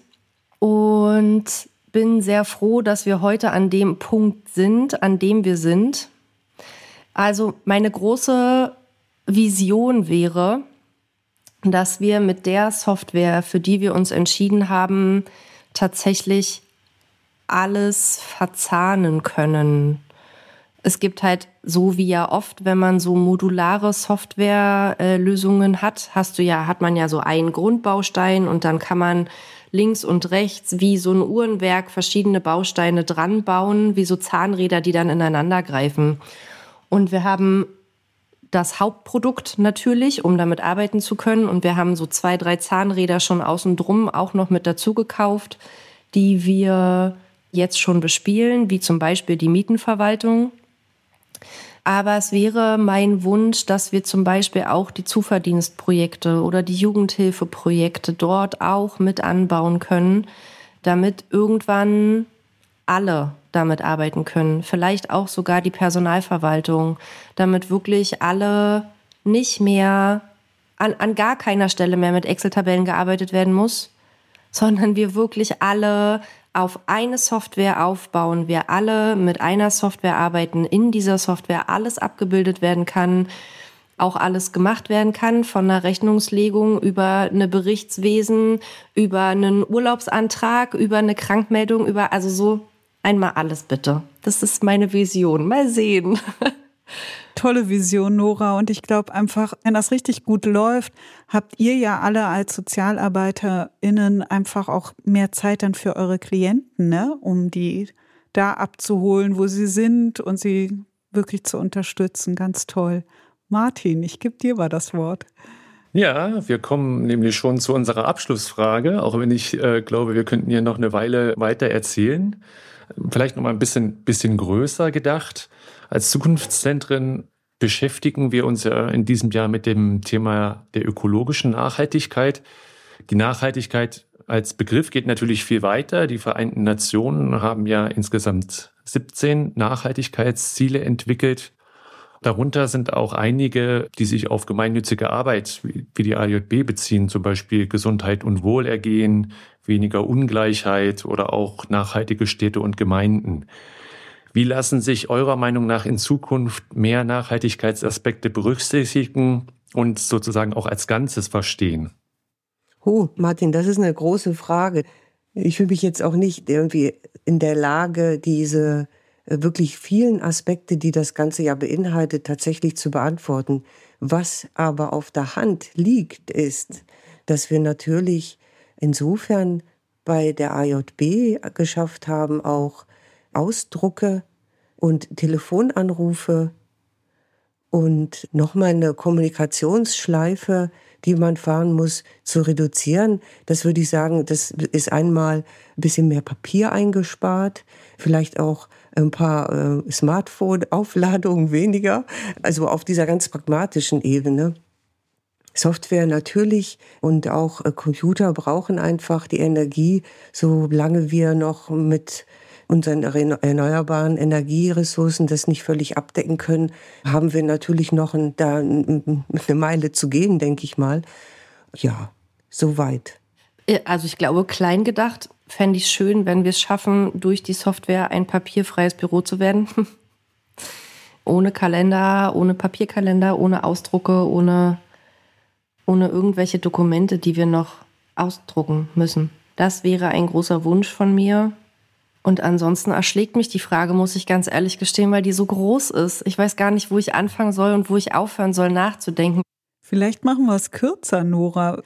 und bin sehr froh, dass wir heute an dem Punkt sind, an dem wir sind. Also meine große Vision wäre, dass wir mit der Software, für die wir uns entschieden haben, tatsächlich alles verzahnen können. Es gibt halt so wie ja oft, wenn man so modulare Softwarelösungen hat, hast du ja, hat man ja so einen Grundbaustein und dann kann man links und rechts wie so ein Uhrenwerk verschiedene Bausteine dran bauen, wie so Zahnräder, die dann ineinander greifen. Und wir haben das Hauptprodukt natürlich, um damit arbeiten zu können. Und wir haben so zwei, drei Zahnräder schon außen drum auch noch mit dazu gekauft, die wir jetzt schon bespielen, wie zum Beispiel die Mietenverwaltung. Aber es wäre mein Wunsch, dass wir zum Beispiel auch die Zuverdienstprojekte oder die Jugendhilfeprojekte dort auch mit anbauen können, damit irgendwann alle damit arbeiten können. Vielleicht auch sogar die Personalverwaltung, damit wirklich alle nicht mehr, an, an gar keiner Stelle mehr mit Excel-Tabellen gearbeitet werden muss, sondern wir wirklich alle auf eine Software aufbauen, wir alle mit einer Software arbeiten, in dieser Software alles abgebildet werden kann, auch alles gemacht werden kann, von einer Rechnungslegung über eine Berichtswesen, über einen Urlaubsantrag, über eine Krankmeldung, über, also so einmal alles bitte. Das ist meine Vision. Mal sehen. Tolle Vision, Nora. Und ich glaube einfach, wenn das richtig gut läuft, habt ihr ja alle als SozialarbeiterInnen einfach auch mehr Zeit dann für eure Klienten, ne? Um die da abzuholen, wo sie sind und sie wirklich zu unterstützen. Ganz toll. Martin, ich gebe dir mal das Wort. Ja, wir kommen nämlich schon zu unserer Abschlussfrage, auch wenn ich äh, glaube, wir könnten hier noch eine Weile weiter erzählen. Vielleicht noch mal ein bisschen, bisschen größer gedacht. Als Zukunftszentren beschäftigen wir uns ja in diesem Jahr mit dem Thema der ökologischen Nachhaltigkeit. Die Nachhaltigkeit als Begriff geht natürlich viel weiter. Die Vereinten Nationen haben ja insgesamt siebzehn Nachhaltigkeitsziele entwickelt. Darunter sind auch einige, die sich auf gemeinnützige Arbeit wie die A J B beziehen, zum Beispiel Gesundheit und Wohlergehen, weniger Ungleichheit oder auch nachhaltige Städte und Gemeinden. Wie lassen sich eurer Meinung nach in Zukunft mehr Nachhaltigkeitsaspekte berücksichtigen und sozusagen auch als Ganzes verstehen? Oh, Martin, das ist eine große Frage. Ich fühle mich jetzt auch nicht irgendwie in der Lage, diese wirklich vielen Aspekte, die das Ganze ja beinhaltet, tatsächlich zu beantworten. Was aber auf der Hand liegt, ist, dass wir natürlich insofern bei der A J B geschafft haben, auch Ausdrucke und Telefonanrufe und nochmal eine Kommunikationsschleife die man fahren muss, zu reduzieren. Das würde ich sagen, das ist einmal ein bisschen mehr Papier eingespart, vielleicht auch ein paar äh, Smartphone-Aufladungen weniger, also auf dieser ganz pragmatischen Ebene. Software natürlich und auch äh, Computer brauchen einfach die Energie, solange wir noch mit unseren erneuerbaren Energieressourcen das nicht völlig abdecken können, haben wir natürlich noch ein, da eine Meile zu gehen, denke ich mal. Ja, soweit. Also ich glaube, klein gedacht fände ich schön, wenn wir es schaffen, durch die Software ein papierfreies Büro zu werden. Ohne Kalender, ohne Papierkalender, ohne Ausdrucke, ohne, ohne irgendwelche Dokumente, die wir noch ausdrucken müssen. Das wäre ein großer Wunsch von mir. Und ansonsten erschlägt mich die Frage, muss ich ganz ehrlich gestehen, weil die so groß ist. Ich weiß gar nicht, wo ich anfangen soll und wo ich aufhören soll, nachzudenken. Vielleicht machen wir es kürzer, Nora.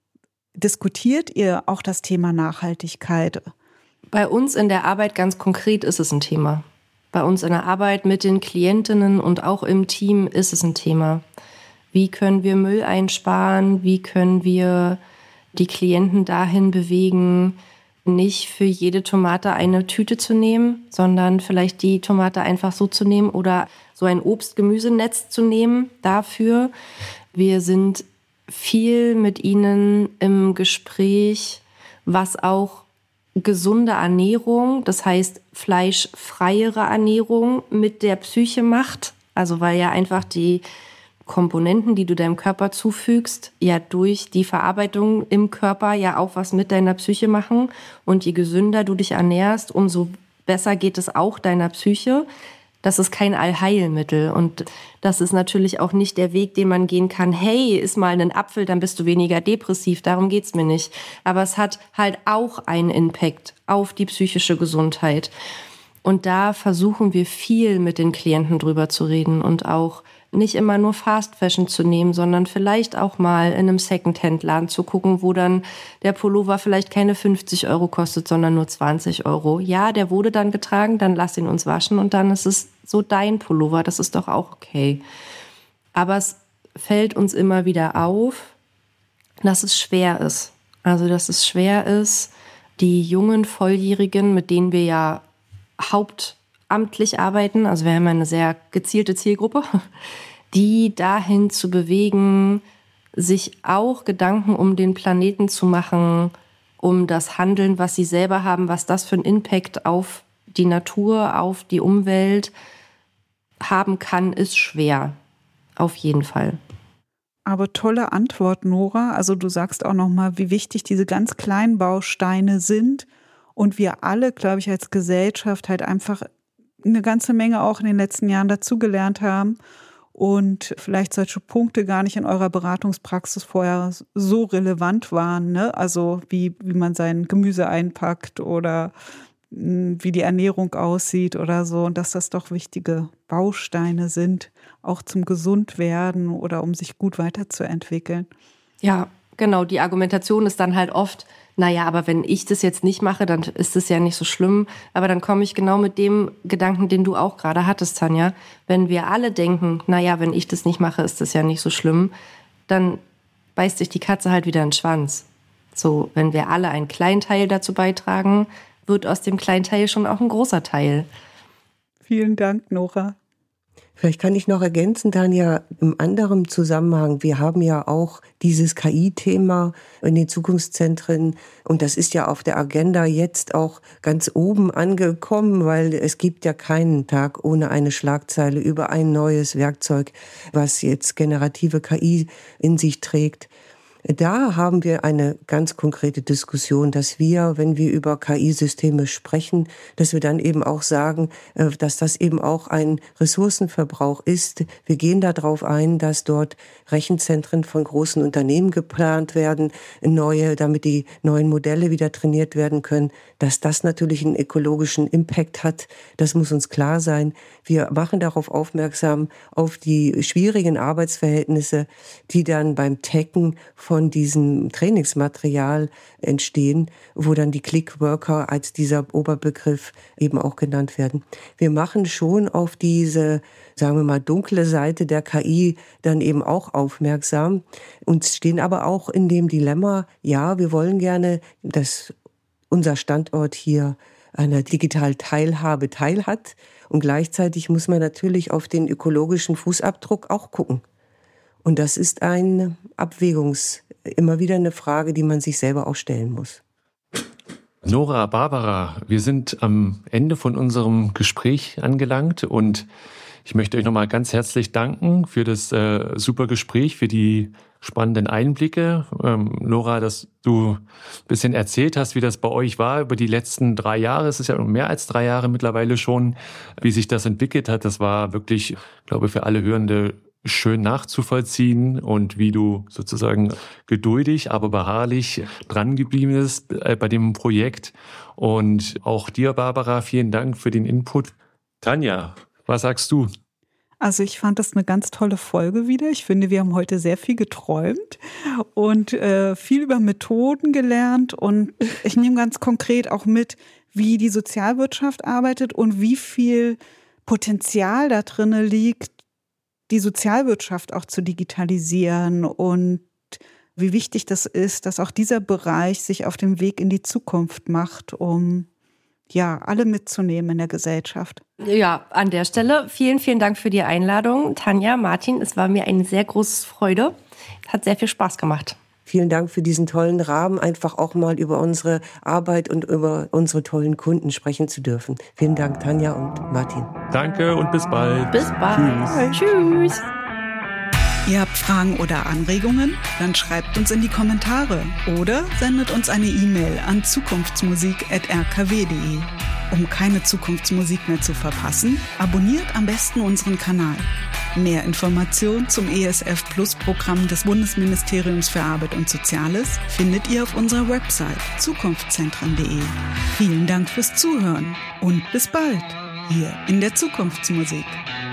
Diskutiert ihr auch das Thema Nachhaltigkeit? Bei uns in der Arbeit ganz konkret ist es ein Thema. Bei uns in der Arbeit mit den Klientinnen und auch im Team ist es ein Thema. Wie können wir Müll einsparen? Wie können wir die Klienten dahin bewegen, nicht für jede Tomate eine Tüte zu nehmen, sondern vielleicht die Tomate einfach so zu nehmen oder so ein Obst-Gemüsenetz zu nehmen dafür. Wir sind viel mit ihnen im Gespräch, was auch gesunde Ernährung, das heißt fleischfreiere Ernährung mit der Psyche macht. Also weil ja einfach die Komponenten, die du deinem Körper zufügst, ja durch die Verarbeitung im Körper ja auch was mit deiner Psyche machen. Und je gesünder du dich ernährst, umso besser geht es auch deiner Psyche. Das ist kein Allheilmittel. Und das ist natürlich auch nicht der Weg, den man gehen kann. Hey, iss mal einen Apfel, dann bist du weniger depressiv. Darum geht's mir nicht. Aber es hat halt auch einen Impact auf die psychische Gesundheit. Und da versuchen wir viel mit den Klienten drüber zu reden und auch nicht immer nur Fast Fashion zu nehmen, sondern vielleicht auch mal in einem Secondhand-Laden zu gucken, wo dann der Pullover vielleicht keine fünfzig Euro kostet, sondern nur zwanzig Euro. Ja, der wurde dann getragen, dann lass ihn uns waschen und dann ist es so dein Pullover. Das ist doch auch okay. Aber es fällt uns immer wieder auf, dass es schwer ist. Also, dass es schwer ist, die jungen Volljährigen, mit denen wir ja hauptamtlich arbeiten, also wir haben eine sehr gezielte Zielgruppe, die dahin zu bewegen, sich auch Gedanken um den Planeten zu machen, um das Handeln, was sie selber haben, was das für einen Impact auf die Natur, auf die Umwelt haben kann, ist schwer. Auf jeden Fall. Aber tolle Antwort, Nora. Also du sagst auch nochmal, wie wichtig diese ganz kleinen Bausteine sind. Und wir alle, glaube ich, als Gesellschaft halt einfach eine ganze Menge auch in den letzten Jahren dazugelernt haben und vielleicht solche Punkte gar nicht in eurer Beratungspraxis vorher so relevant waren, ne? Also wie, wie man sein Gemüse einpackt oder wie die Ernährung aussieht oder so. Und dass das doch wichtige Bausteine sind, auch zum Gesundwerden oder um sich gut weiterzuentwickeln. Ja, genau. Die Argumentation ist dann halt oft, naja, aber wenn ich das jetzt nicht mache, dann ist es ja nicht so schlimm. Aber dann komme ich genau mit dem Gedanken, den du auch gerade hattest, Tanja. Wenn wir alle denken, naja, wenn ich das nicht mache, ist das ja nicht so schlimm, dann beißt sich die Katze halt wieder in den Schwanz. So, wenn wir alle einen kleinen Teil dazu beitragen, wird aus dem kleinen Teil schon auch ein großer Teil. Vielen Dank, Nora. Vielleicht kann ich noch ergänzen, Tanja, im anderen Zusammenhang. Wir haben ja auch dieses K I-Thema in den Zukunftszentren und das ist ja auf der Agenda jetzt auch ganz oben angekommen, weil es gibt ja keinen Tag ohne eine Schlagzeile über ein neues Werkzeug, was jetzt generative K I in sich trägt. Da haben wir eine ganz konkrete Diskussion, dass wir, wenn wir über K I-Systeme sprechen, dass wir dann eben auch sagen, dass das eben auch ein Ressourcenverbrauch ist. Wir gehen darauf ein, dass dort Rechenzentren von großen Unternehmen geplant werden, neue, damit die neuen Modelle wieder trainiert werden können. Dass das natürlich einen ökologischen Impact hat, das muss uns klar sein. Wir machen darauf aufmerksam, auf die schwierigen Arbeitsverhältnisse, die dann beim Taggen von diesem Trainingsmaterial entstehen, wo dann die Clickworker als dieser Oberbegriff eben auch genannt werden. Wir machen schon auf diese, sagen wir mal, dunkle Seite der K I dann eben auch aufmerksam und stehen aber auch in dem Dilemma, ja, wir wollen gerne, dass unser Standort hier einer digitalen Teilhabe teilhat und gleichzeitig muss man natürlich auf den ökologischen Fußabdruck auch gucken. Und das ist ein Abwägungs, immer wieder eine Frage, die man sich selber auch stellen muss. Nora, Barbara, wir sind am Ende von unserem Gespräch angelangt und ich möchte euch nochmal ganz herzlich danken für das äh, super Gespräch, für die spannenden Einblicke. Ähm, Nora, dass du ein bisschen erzählt hast, wie das bei euch war über die letzten drei Jahre. Es ist ja mehr als drei Jahre mittlerweile schon, wie sich das entwickelt hat. Das war wirklich, glaube ich, für alle Hörende schön nachzuvollziehen und wie du sozusagen geduldig, aber beharrlich dran geblieben bist bei dem Projekt. Und auch dir, Barbara, vielen Dank für den Input. Tanja, was sagst du? Also ich fand das eine ganz tolle Folge wieder. Ich finde, wir haben heute sehr viel geträumt und äh, viel über Methoden gelernt. Und ich nehme ganz konkret auch mit, wie die Sozialwirtschaft arbeitet und wie viel Potenzial da drin liegt, die Sozialwirtschaft auch zu digitalisieren und wie wichtig das ist, dass auch dieser Bereich sich auf dem Weg in die Zukunft macht, um ja alle mitzunehmen in der Gesellschaft. Ja, an der Stelle vielen, vielen Dank für die Einladung. Tanja, Martin, es war mir eine sehr große Freude. Hat sehr viel Spaß gemacht. Vielen Dank für diesen tollen Rahmen, einfach auch mal über unsere Arbeit und über unsere tollen Kunden sprechen zu dürfen. Vielen Dank, Tanja und Martin. Danke und bis bald. Bis bald. Tschüss. Tschüss. Ihr habt Fragen oder Anregungen? Dann schreibt uns in die Kommentare oder sendet uns eine E-Mail an zukunftsmusik at r k w punkt d e. Um keine Zukunftsmusik mehr zu verpassen, abonniert am besten unseren Kanal. Mehr Informationen zum E S F Plus Programm des Bundesministeriums für Arbeit und Soziales findet ihr auf unserer Website zukunftszentren punkt d e. Vielen Dank fürs Zuhören und bis bald hier in der Zukunftsmusik.